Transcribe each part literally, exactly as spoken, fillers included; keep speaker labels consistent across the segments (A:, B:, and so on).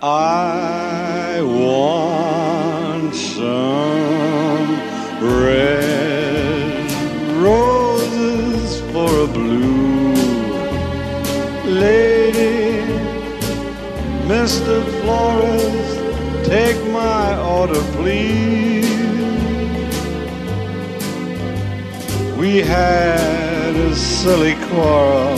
A: I want some red roses for a blue lady. Mister Florist, take my order, please. We had a silly quarrel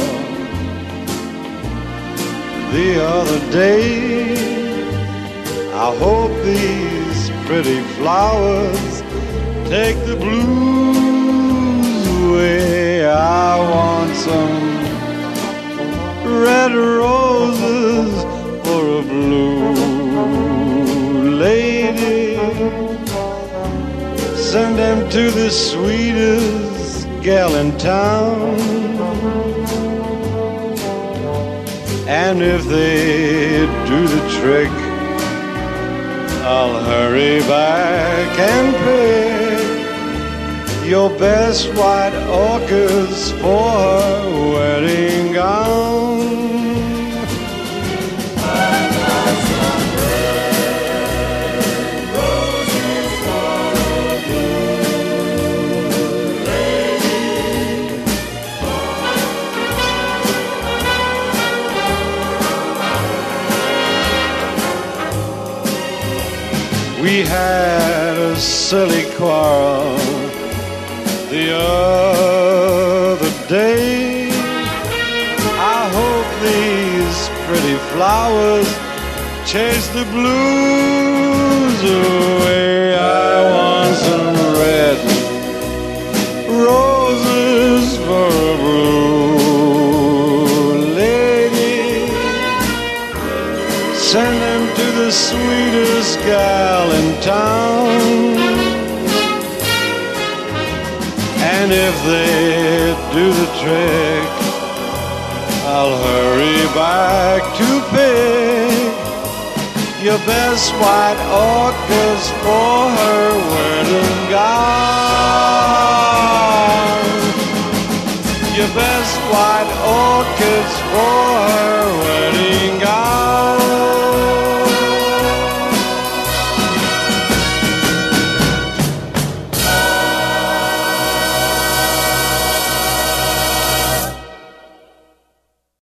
A: the other day. I hope these pretty flowers take the blues away. I want some red roses for a blue lady. Send them to the sweetest gal in town. And if they do the trick, I'll hurry back and pick your best white orchids for her wedding gown. We had a silly quarrel the other day. I hope these pretty flowers chase the blues away. I want some red roses for a blue lady. Send them to the sweetest gal in town. And if they do the trick, I'll hurry back to pick your best white orchids for her wedding gown. Your best white orchids for her